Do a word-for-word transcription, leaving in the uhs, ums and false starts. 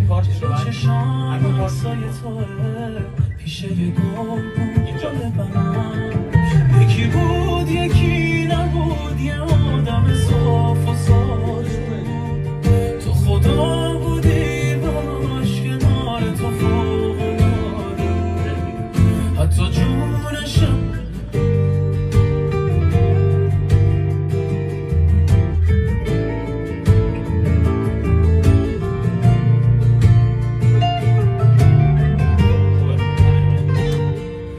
این پارت شد چشام همین پارت سایه توه پیشه گل بود یکی بود یکی